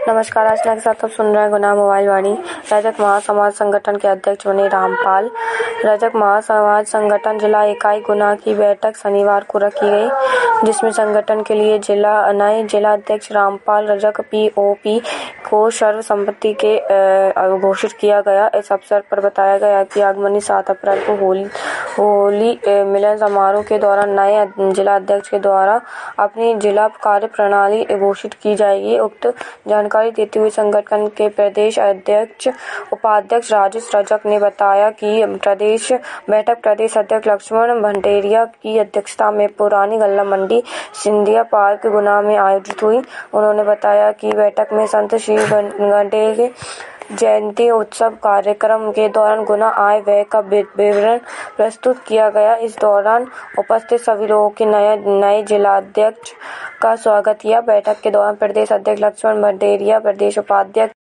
नमस्कार। आज के साथ आप सुन रहे हैं गुना मोबाइल वाणी। रजक महासमाज संगठन के अध्यक्ष बने रामपाल। रजक महासमाज संगठन जिला इकाई गुना की बैठक शनिवार को रखी गई, जिसमें संगठन के लिए नए जिला अध्यक्ष रामपाल रजक पीओपी को सर्वसम्मति के घोषित किया गया। इस अवसर पर बताया गया कि आगामी 7 अप्रैल को होली मिलन समारोह के दौरान नए जिला अध्यक्ष के द्वारा अपनी जिला कार्य प्रणाली घोषित की जाएगी। उक्त जानकारी देते हुए संगठन के प्रदेश अध्यक्ष उपाध्यक्ष राजेश रजक ने बताया कि प्रदेश अध्यक्ष लक्ष्मण भंडेरिया की अध्यक्षता में पुरानी गल्ला मंडी सिंधिया पार्क गुना में आयोजित हुई। उन्होंने बताया कि बैठक में संत श्री गंडेर जयंती उत्सव कार्यक्रम के दौरान गुना आय व्यय का विवरण प्रस्तुत किया गया। इस दौरान उपस्थित सभी लोगों के नए जिलाध्यक्ष का स्वागत किया। बैठक के दौरान प्रदेश अध्यक्ष लक्ष्मण भंडेरिया, प्रदेश उपाध्यक्ष